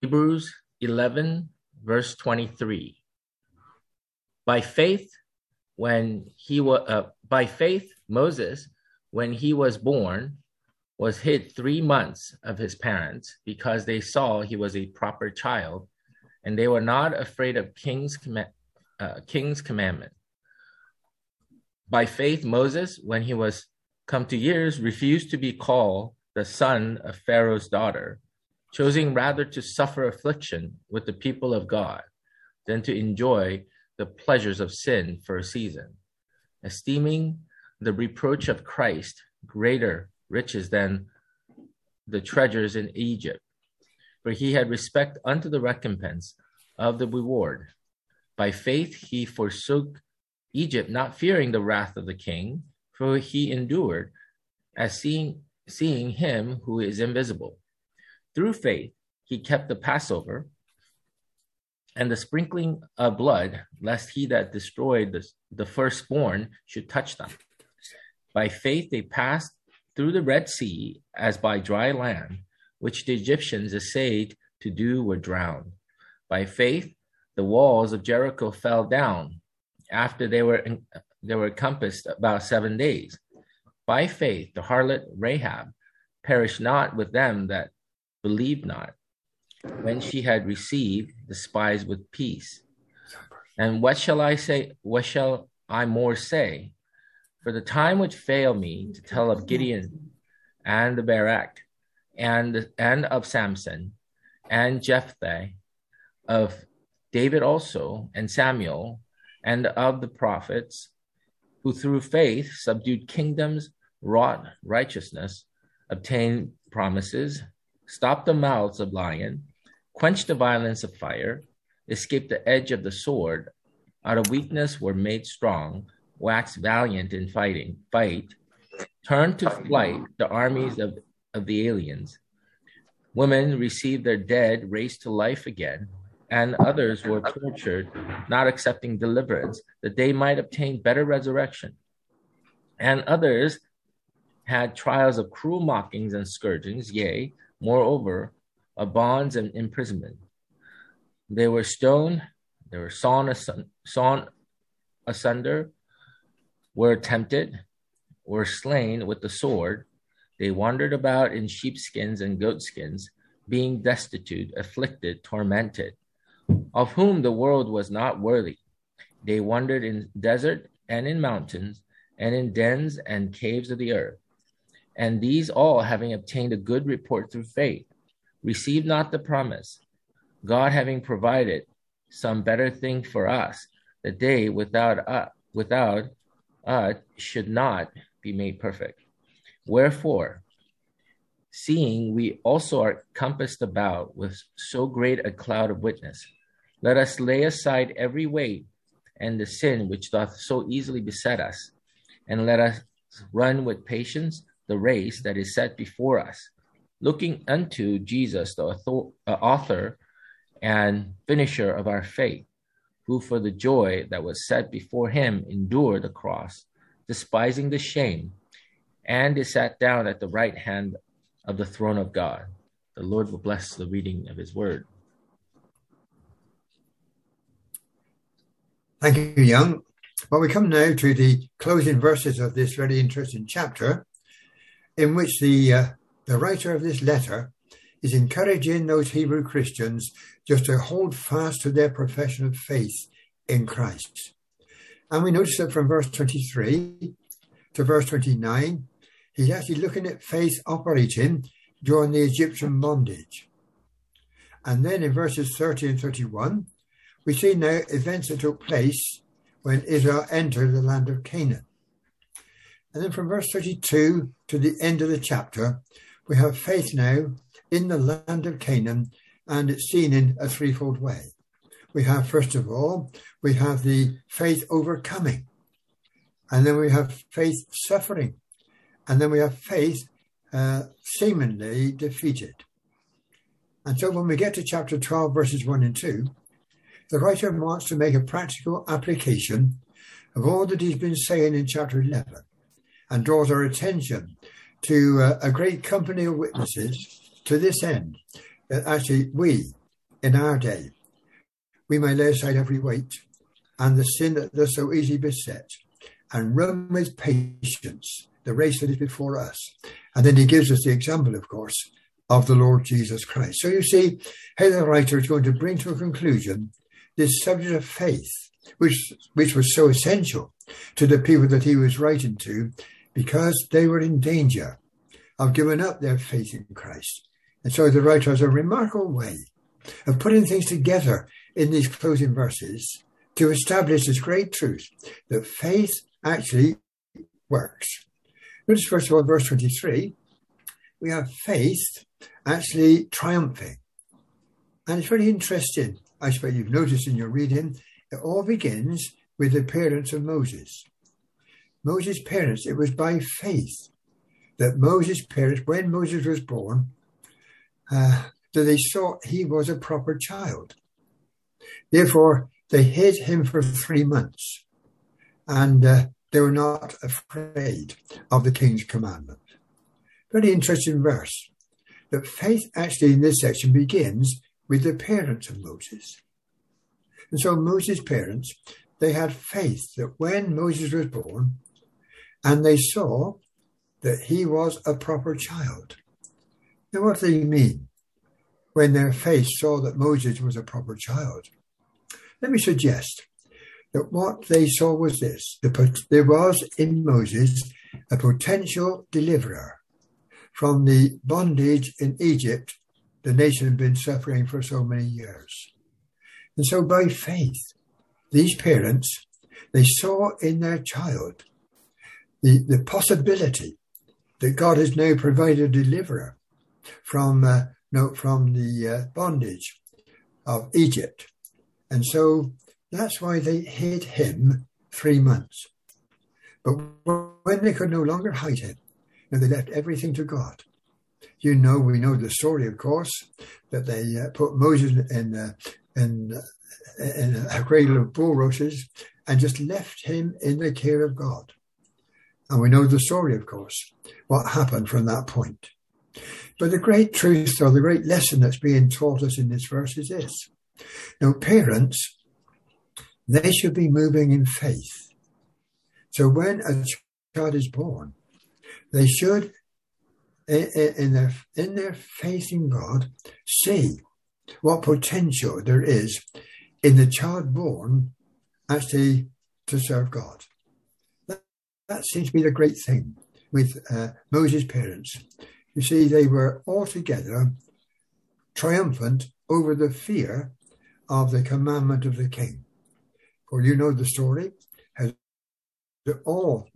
Hebrews 11, verse 23. By faith, Moses, when he was born, was hid 3 months of his parents because they saw he was a proper child, and they were not afraid of king's commandment. By faith, Moses, when he was come to years, refused to be called the son of Pharaoh's daughter, choosing rather to suffer affliction with the people of God than to enjoy the pleasures of sin for a season, esteeming the reproach of Christ greater riches than the treasures in Egypt, for he had respect unto the recompense of the reward. By faith he forsook Egypt, not fearing the wrath of the king, for he endured as seeing him who is invisible. Through faith he kept the Passover and the sprinkling of blood, lest he that destroyed the firstborn should touch them. By faith they passed through the Red Sea as by dry land, which the Egyptians essayed to do were drowned. By faith the walls of Jericho fell down after they were encompassed about 7 days. By faith the harlot Rahab perished not with them that believed not, when she had received the spies with peace. And what shall I say? What shall I more say? For the time would fail me to tell of Gideon and the Barak and of Samson and Jephthah, of David also and Samuel, and of the prophets, who through faith subdued kingdoms, wrought righteousness, obtained promises, stopped the mouths of lions, quenched the violence of fire, escaped the edge of the sword, out of weakness were made strong, waxed valiant in fight, turned to flight the armies of the aliens. Women received their dead raised to life again, and others were tortured, not accepting deliverance, that they might obtain better resurrection. And others had trials of cruel mockings and scourgings, yea, moreover, of bonds and imprisonment. They were stoned, they were sawn asunder, were tempted, were slain with the sword. They wandered about in sheepskins and goatskins, being destitute, afflicted, tormented, of whom the world was not worthy. They wandered in desert and in mountains, and in dens and caves of the earth. And these all, having obtained a good report through faith, received not the promise, God having provided some better thing for us, that they without us should not be made perfect. Wherefore, seeing we also are compassed about with so great a cloud of witness, let us lay aside every weight and the sin which doth so easily beset us, and let us run with patience the race that is set before us, looking unto Jesus, the author and finisher of our faith, who for the joy that was set before him endured the cross, despising the shame, and is sat down at the right hand of the throne of God. The Lord will bless the reading of his word. Thank you, Young. Well, we come now to the closing verses of this very interesting chapter, in which the writer of this letter is encouraging those Hebrew Christians just to hold fast to their profession of faith in Christ. And we notice that from verse 23 to verse 29, he's actually looking at faith operating during the Egyptian bondage. And then in verses 30 and 31, we see now events that took place when Israel entered the land of Canaan. And then from verse 32 to the end of the chapter, we have faith now in the land of Canaan, and it's seen in a threefold way. We have, first of all, we have the faith overcoming, and then we have faith suffering, and then we have faith seemingly defeated. And so when we get to chapter 12, verses 1 and 2, the writer wants to make a practical application of all that he's been saying in chapter 11, and draws our attention to a great company of witnesses to this end, that actually we in our day, we may lay aside every weight and the sin that does so easily beset, and run with patience the race that is before us. And then he gives us the example, of course, of the Lord Jesus Christ. So you see how the writer is going to bring to a conclusion this subject of faith, which was so essential to the people that he was writing to, because they were in danger of giving up their faith in Christ. And so the writer has a remarkable way of putting things together in these closing verses to establish this great truth that faith actually works. Notice first of all, verse 23, we have faith actually triumphing. And it's very interesting. I suppose you've noticed in your reading, it all begins with the parents of Moses. Moses' parents, it was by faith that Moses' parents, when Moses was born, that they saw he was a proper child. Therefore, they hid him for 3 months, and they were not afraid of the king's commandment. Very interesting verse. That faith actually in this section begins with the parents of Moses. And so Moses' parents, they had faith that when Moses was born, and they saw that he was a proper child. Now, what do they mean when their faith saw that Moses was a proper child? Let me suggest that what they saw was this. There was in Moses a potential deliverer from the bondage in Egypt the nation had been suffering for so many years. And so by faith, these parents, they saw in their child the possibility that God has now provided a deliverer from the bondage of Egypt. And so that's why they hid him 3 months. But when they could no longer hide him, they left everything to God. We know the story, of course, that they put Moses in a cradle of bulrushes and just left him in the care of God. And we know the story, of course, what happened from that point. But the great truth or the great lesson that's being taught us in this verse is this. Now, parents, they should be moving in faith. So when a child is born, they should, in their faith in God, see what potential there is in the child born actually to serve God. That seems to be the great thing with Moses' parents. You see, they were altogether triumphant over the fear of the commandment of the king. For you know the story, how all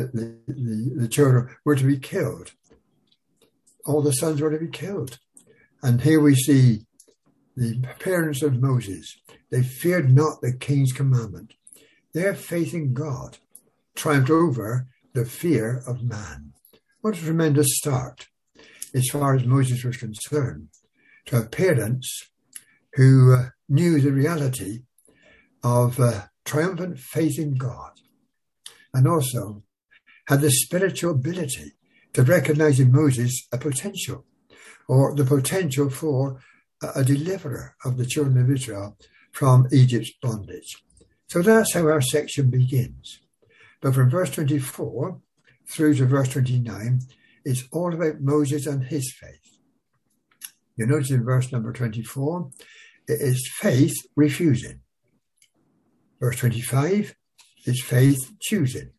the children were to be killed. All the sons were to be killed. And here we see the parents of Moses. They feared not the king's commandment. Their faith in God triumphed over the fear of man. What a tremendous start, as far as Moses was concerned, to have parents who knew the reality of triumphant faith in God, and also had the spiritual ability to recognize in Moses a potential, or the potential for a deliverer of the children of Israel from Egypt's bondage. So that's how our section begins. But from verse 24 through to verse 29, it's all about Moses and his faith. You notice in verse number 24, it is faith refusing. Verse 25 is faith choosing.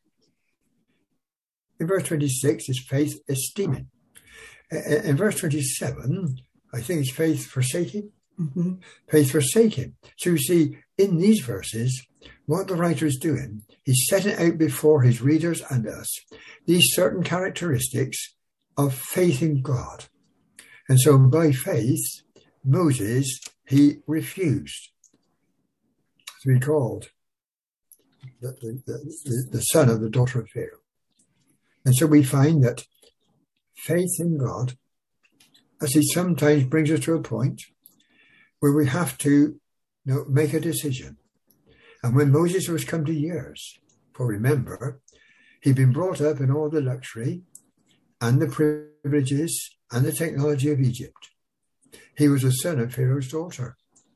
In verse 26 is faith esteeming. In verse 27, I think it's faith forsaking. Mm-hmm. Faith forsaking. So you see, in these verses, what the writer is doing, he's setting out before his readers and us these certain characteristics of faith in God. And so by faith, Moses, he refused to be called the son of the daughter of Pharaoh. And so we find that faith in God, as he sometimes brings us to a point where we have to make a decision. And when Moses was come to years, for remember, he'd been brought up in all the luxury and the privileges and the technology of Egypt. He was a son of Pharaoh's daughter.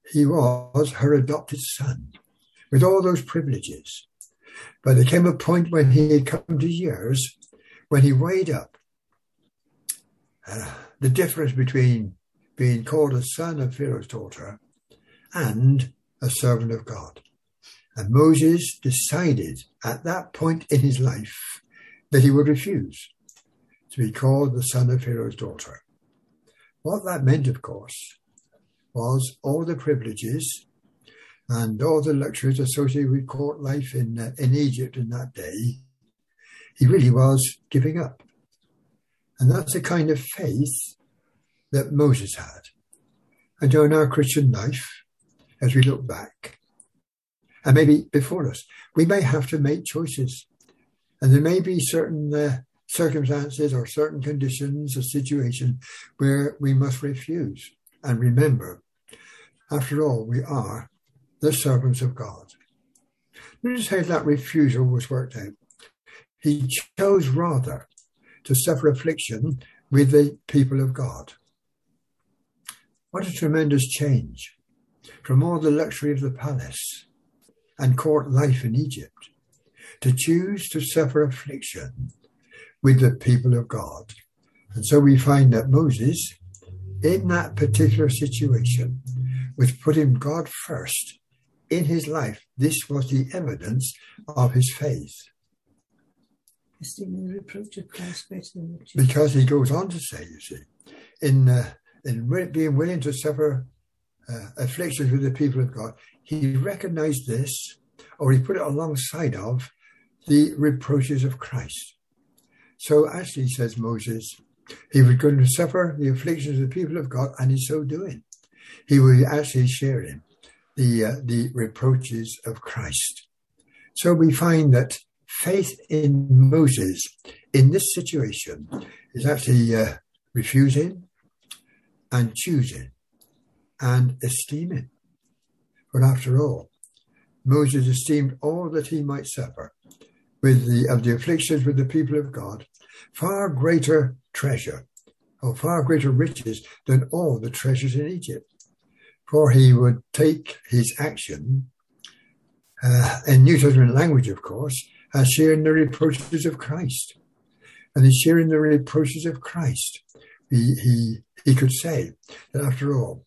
He was her adopted son with all those privileges. But there came a point when he had come to years when he weighed up the difference between being called a son of Pharaoh's daughter and a servant of God. And Moses decided at that point in his life that he would refuse to be called the son of Pharaoh's daughter. What that meant, of course, was all the privileges and all the luxuries associated with court life in Egypt in that day, he really was giving up. And that's the kind of faith that Moses had. And in our Christian life, as we look back, and maybe before us, we may have to make choices. And there may be certain circumstances or certain conditions or situations where we must refuse. And remember, after all, we are the servants of God. Notice how that refusal was worked out. He chose rather to suffer affliction with the people of God. What a tremendous change from all the luxury of the palace and court life in Egypt to choose to suffer affliction with the people of God. And so we find that Moses, in that particular situation, was putting God first in his life. This was the evidence of his faith. Esteeming the reproach of Christ greater than riches. Because he goes on to say, you see, in being willing to suffer afflictions with the people of God, he recognized this, or he put it alongside of the reproaches of Christ. So actually, says Moses, he was going to suffer the afflictions of the people of God, and in so doing, he was actually sharing the reproaches of Christ. So we find that faith in Moses in this situation is actually refusing and choosing and esteeming. But after all, Moses esteemed all that he might suffer of the afflictions with the people of God, far greater treasure or far greater riches than all the treasures in Egypt. For he would take his action, in New Testament language, of course, as sharing the reproaches of Christ. And in sharing the reproaches of Christ, he could say that after all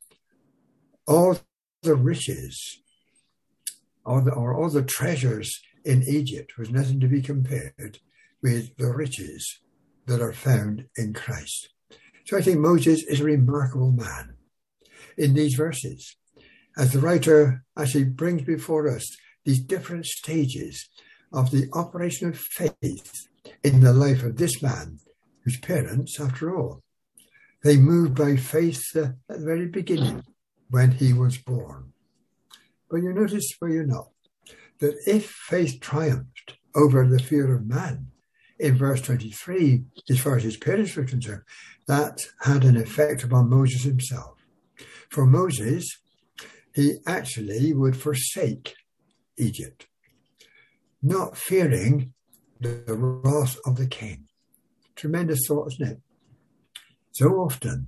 the riches or all the treasures in Egypt was nothing to be compared with the riches that are found in Christ. So I think Moses is a remarkable man in these verses, as the writer actually brings before us these different stages of the operation of faith in the life of this man, whose parents, after all, they moved by faith at the very beginning when he was born. But you notice, will you not, that if faith triumphed over the fear of man in verse 23, as far as his parents were concerned, that had an effect upon Moses himself. For Moses, he actually would forsake Egypt, not fearing the wrath of the king. Tremendous thought, isn't it? So often,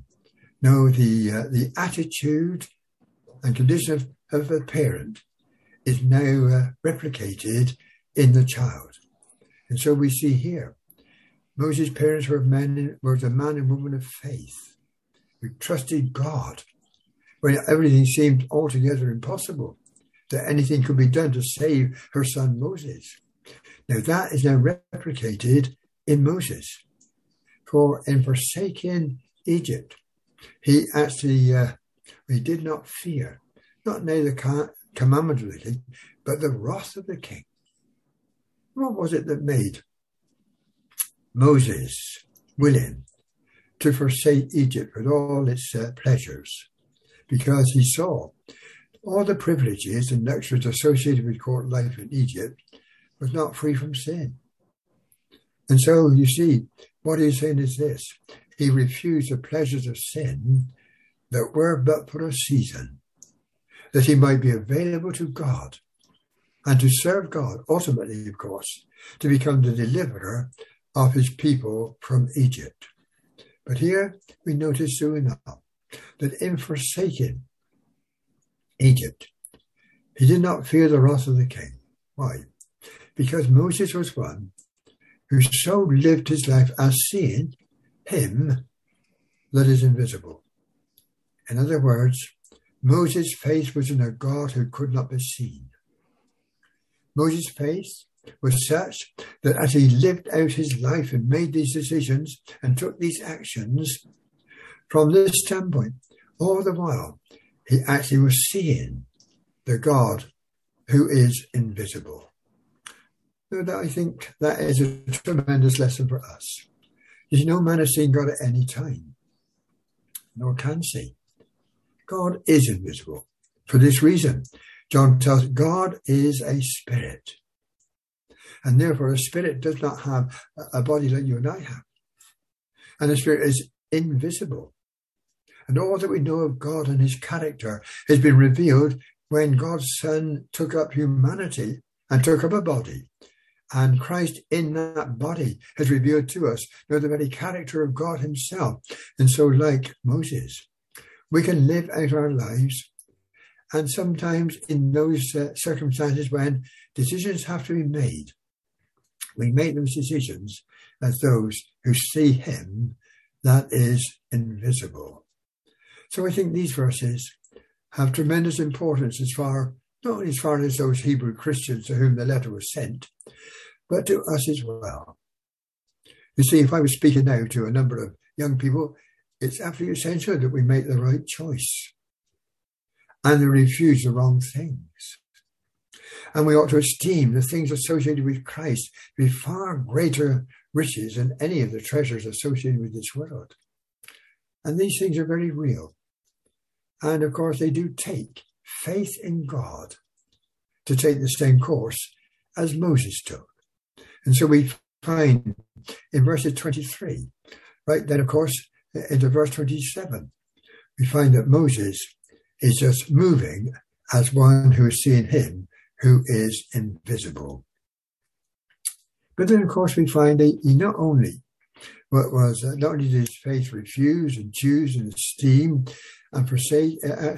the attitude and condition of a parent is now replicated in the child. And so we see here, Moses' parents were the man and woman of faith who trusted God when everything seemed altogether impossible, that anything could be done to save her son Moses. Now that is now replicated in Moses. For in forsaking Egypt, he actually he did not fear, not now the commandment really, but the wrath of the king. What was it that made Moses willing to forsake Egypt with all its pleasures? Because he saw all the privileges and luxuries associated with court life in Egypt was not free from sin. And so you see, what he's saying is this: he refused the pleasures of sin that were but for a season, that he might be available to God and to serve God, ultimately, of course, to become the deliverer of his people from Egypt. But here we notice soon enough that in forsaking Egypt. He did not fear the wrath of the king. Why? Because Moses was one who so lived his life as seeing him that is invisible. In other words, Moses' faith was in a God who could not be seen. Moses' faith was such that as he lived out his life and made these decisions and took these actions, from this standpoint, all the while, he actually was seeing the God who is invisible. So I think that is a tremendous lesson for us. There's no man has seen God at any time, nor can see. God is invisible. For this reason, John tells us God is a spirit. And therefore, a spirit does not have a body like you and I have. And the spirit is invisible. And all that we know of God and his character has been revealed when God's Son took up humanity and took up a body. And Christ in that body has revealed to us the very character of God himself. And so like Moses, we can live out our lives. And sometimes in those circumstances when decisions have to be made, we make those decisions as those who see him that is invisible. So I think these verses have tremendous importance not only as far as those Hebrew Christians to whom the letter was sent, but to us as well. You see, if I was speaking now to a number of young people, it's absolutely essential that we make the right choice and to refuse the wrong things. And we ought to esteem the things associated with Christ to be far greater riches than any of the treasures associated with this world. And these things are very real. And of course, they do take faith in God to take the same course as Moses took. And so we find in verses 23, right then, of course, into verse 27, we find that Moses is just moving as one who is seeing him who is invisible. But then, of course, we find he not only did his faith refuse and choose and esteem and forsake,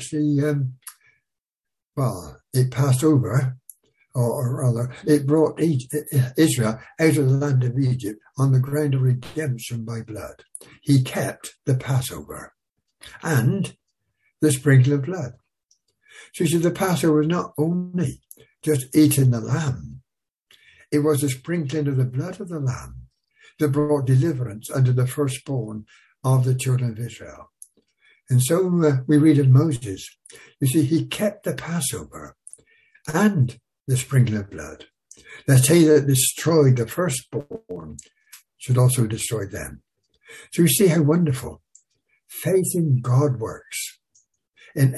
it passed over, or rather, it brought Israel out of the land of Egypt on the ground of redemption by blood. He kept the Passover and the sprinkling of blood. So you see, the Passover was not only just eating the lamb, it was the sprinkling of the blood of the lamb that brought deliverance unto the firstborn of the children of Israel. And so we read of Moses, you see, he kept the Passover and the sprinkling of blood. Let's say that destroyed the firstborn should also destroy them. So you see how wonderful faith in God works. In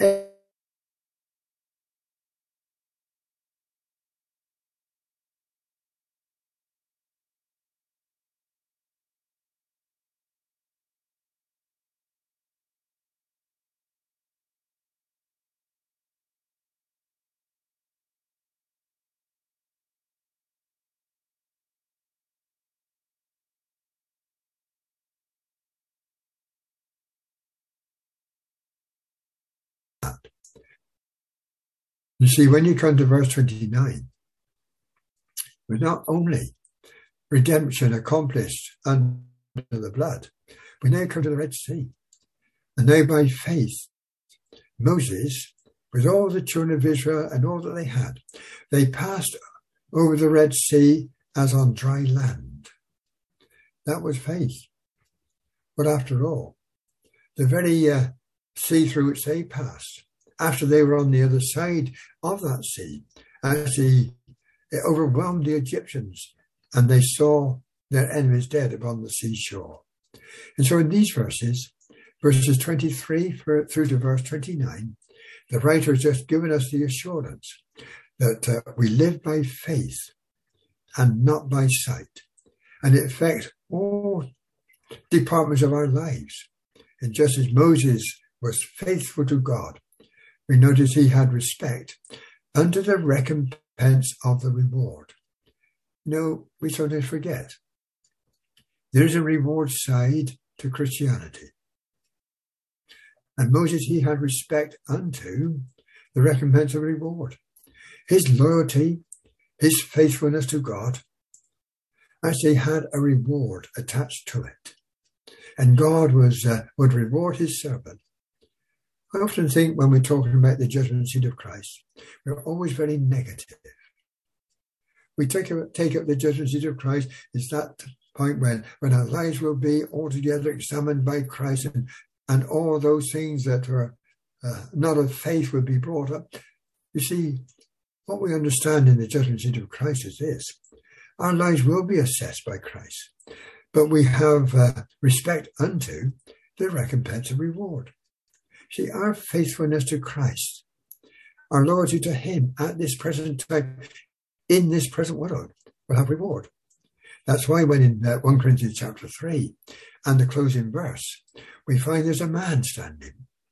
You see, when you come to verse 29, we're not only redemption accomplished under the blood, we now come to the Red Sea. And now by faith, Moses, with all the children of Israel and all that they had, they passed over the Red Sea as on dry land. That was faith. But after all, the very sea through which they passed, after they were on the other side of that sea, actually it overwhelmed the Egyptians and they saw their enemies dead upon the seashore. And so in these verses 23 through to verse 29, the writer has just given us the assurance that we live by faith and not by sight. And it affects all departments of our lives. And just as Moses was faithful to God, we notice he had respect unto the recompense of the reward. No, we sometimes forget. There's a reward side to Christianity. And Moses, he had respect unto the recompense of reward. His loyalty, his faithfulness to God, actually had a reward attached to it. And God would reward his servant. I often think when we're talking about the judgment seat of Christ, we're always very negative. We take up the judgment seat of Christ. It's that point when our lives will be altogether examined by Christ, and all those things that are not of faith will be brought up. You see, what we understand in the judgment seat of Christ is this. Our lives will be assessed by Christ, but we have respect unto the recompense and reward. See, our faithfulness to Christ, our loyalty to him at this present time, in this present world, will have reward. That's why when in 1 Corinthians chapter 3 and the closing verse, we find there's a man standing.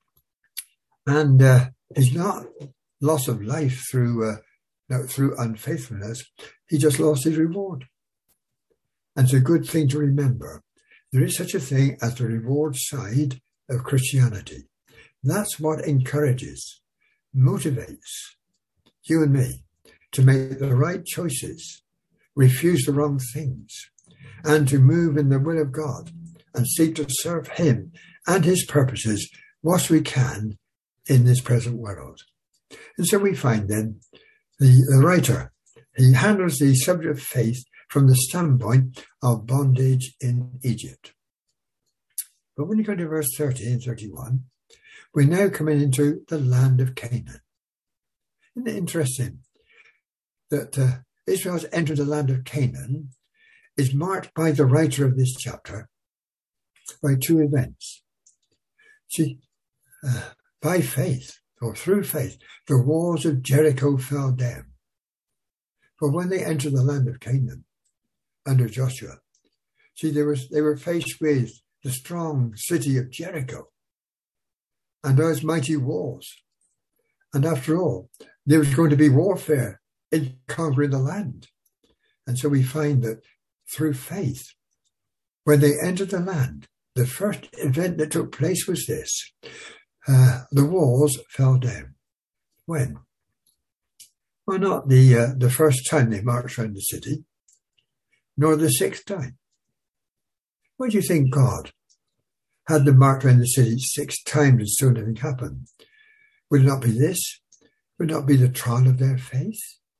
And he's not loss of life through unfaithfulness. He just lost his reward. And it's a good thing to remember. There is such a thing as the reward side of Christianity. That's what encourages, motivates you and me to make the right choices, refuse the wrong things, and to move in the will of God and seek to serve him and his purposes what we can in this present world. And so we find then the writer, he handles the subject of faith from the standpoint of bondage in Egypt. But when you go to verse 30 and 31, we're now coming into the land of Canaan. Isn't it interesting that Israel's entered the land of Canaan is marked by the writer of this chapter by two events. See, by faith, or through faith, the walls of Jericho fell down. For when they entered the land of Canaan under Joshua, see, they were faced with the strong city of Jericho and those mighty walls. And after all, there was going to be warfare in conquering the land. And so we find that through faith, when they entered the land, the first event that took place was this. The walls fell down. When? Well, not the first time they marched around the city, nor the sixth time. Why do you think God had them march around the city 6 times and still nothing happened? Would it not be this? Would it not be the trial of their faith?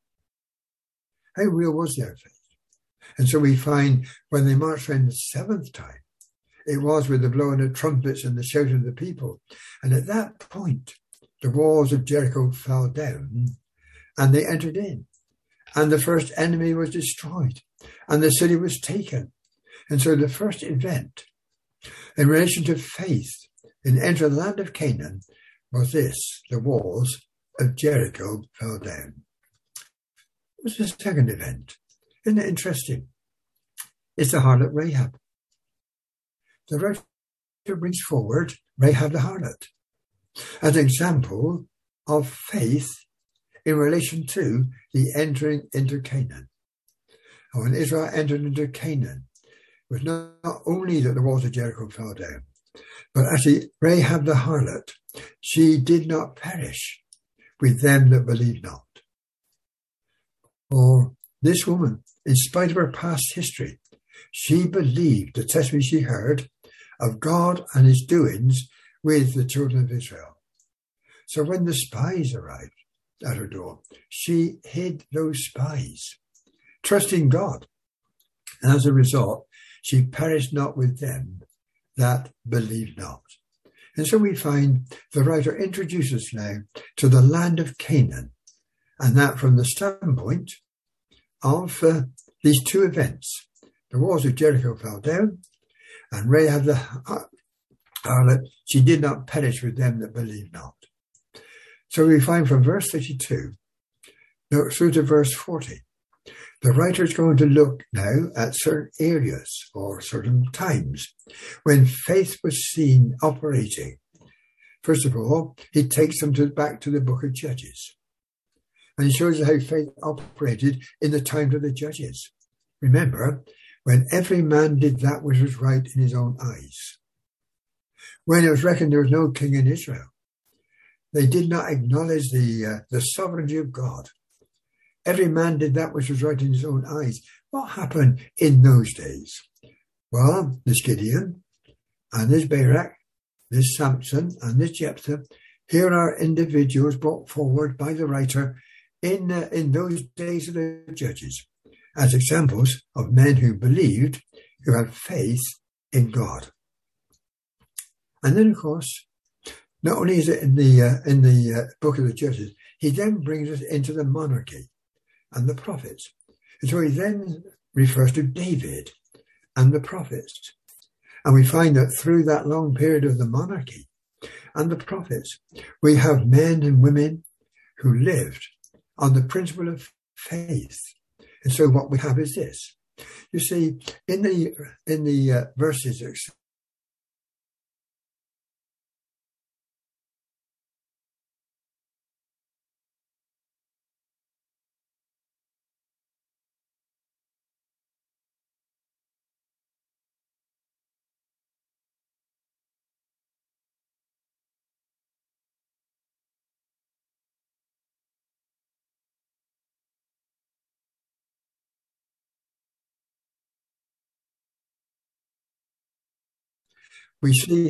How real was their faith? And so we find when they marched around the 7th time, it was with the blowing of trumpets and the shouting of the people. And at that point, the walls of Jericho fell down and they entered in. And the first enemy was destroyed and the city was taken. And so the first event in relation to faith in entering the land of Canaan was this: the walls of Jericho fell down. It was the second event. Isn't it interesting? It's the harlot Rahab. The writer brings forward Rahab the harlot as an example of faith in relation to the entering into Canaan. And when Israel entered into Canaan, it was not only that the walls of Jericho fell down, but actually Rahab the harlot, she did not perish with them that believed not. For this woman, in spite of her past history, she believed the testimony she heard of God and his doings with the children of Israel. So when the spies arrived at her door, she hid those spies, trusting God. And as a result, she perished not with them that believed not. And so we find the writer introduces now to the land of Canaan, and that from the standpoint of these two events. The walls of Jericho fell down, and Rahab the harlot, she did not perish with them that believed not. So we find from verse 32 through to verse 40, the writer is going to look now at certain areas or certain times when faith was seen operating. First of all, he takes them back to the book of Judges. And he shows how faith operated in the time of the judges. Remember, when every man did that which was right in his own eyes. When it was reckoned there was no king in Israel. They did not acknowledge the sovereignty of God. Every man did that which was right in his own eyes. What happened in those days? Well, there's Gideon, and there's Barak, there's Samson, and there's Jephthah. Here are individuals brought forward by the writer in those days of the judges as examples of men who believed, who had faith in God. And then, of course, not only is it in the book of the Judges, he then brings us into the monarchy and the prophets. And so he then refers to David and the prophets. And we find that through that long period of the monarchy and the prophets, we have men and women who lived on the principle of faith. And so what we have is this. You see, in the verses, we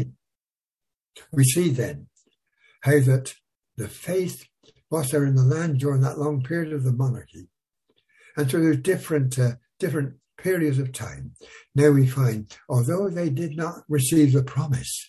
see then how that the faith was there in the land during that long period of the monarchy. And so there's different periods of time. Now we find, although they did not receive the promise,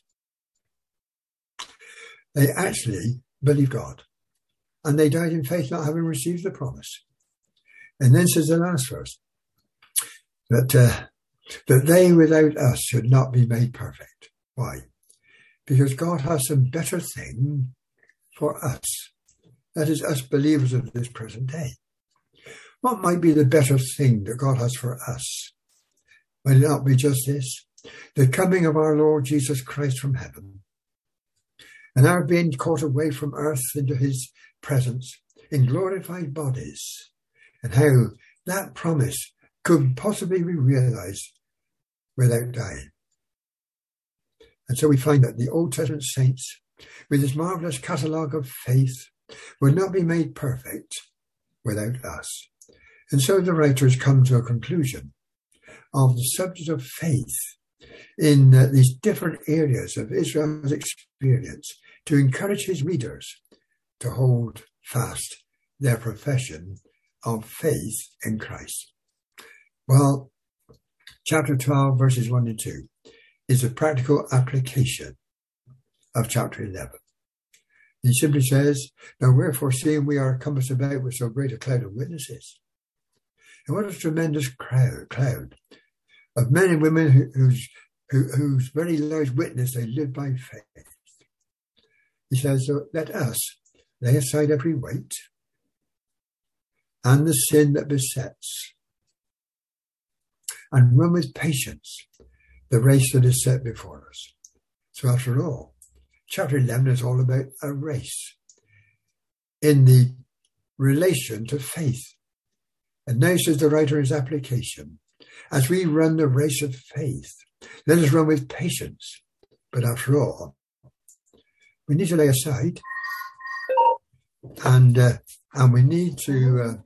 they actually believed God. And they died in faith, not having received the promise. And then says the last verse, that they without us should not be made perfect. Why? Because God has some better thing for us. That is, us believers of this present day. What might be the better thing that God has for us? Might it not be just this? The coming of our Lord Jesus Christ from heaven, and our being caught away from earth into his presence in glorified bodies, and how that promise could possibly be realized without dying. And so we find that the Old Testament saints, with this marvelous catalogue of faith, would not be made perfect without us. And so the writers come to a conclusion of the subject of faith in these different areas of Israel's experience to encourage his readers to hold fast their profession of faith in Christ. Well, chapter 12, verses 1 and 2 is a practical application of chapter 11. He simply says, now wherefore, seeing we are compassed about with so great a cloud of witnesses. And what a tremendous cloud of men and women whose very lives witness they live by faith. He says, so let us lay aside every weight and the sin that besets, and run with patience the race that is set before us. So after all, chapter 11 is all about a race in the relation to faith. And now says the writer in his application, as we run the race of faith, let us run with patience. But after all, we need to lay aside and we need to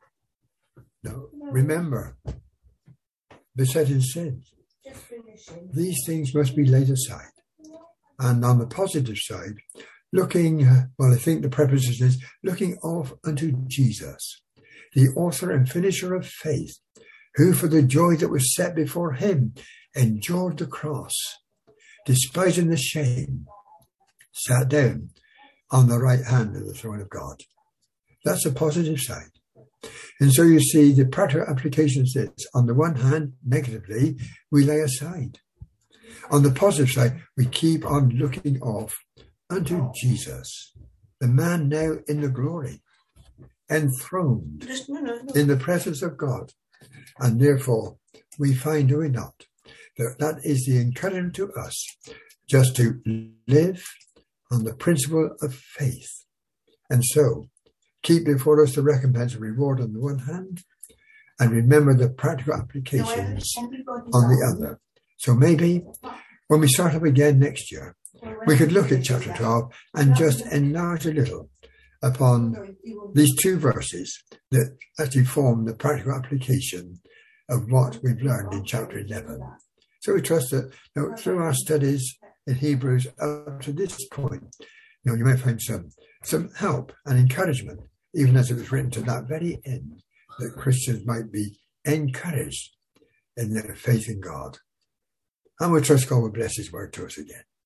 remember besetting sins. These things must be laid aside. And on the positive side, looking, I think the preposition is looking off unto Jesus, the author and finisher of faith, who for the joy that was set before him endured the cross, despising the shame, sat down on the right hand of the throne of God. That's a positive side. And so you see the practical application is this. On the one hand, negatively, we lay aside. On the positive side, we keep on looking off unto Jesus, the man now in the glory, enthroned in the presence of God. And therefore, we find, do we not, that is the encouragement to us just to live on the principle of faith. And so, keep before us the recompense and reward on the one hand, and remember the practical applications on the other. So maybe when we start up again next year, we could look at chapter 12 and just enlarge a little upon these two verses that actually form the practical application of what we've learned in chapter 11. So we trust that through our studies in Hebrews up to this point, you may find some help and encouragement, even as it was written to that very end, that Christians might be encouraged in their faith in God. And we trust God will bless his word to us again.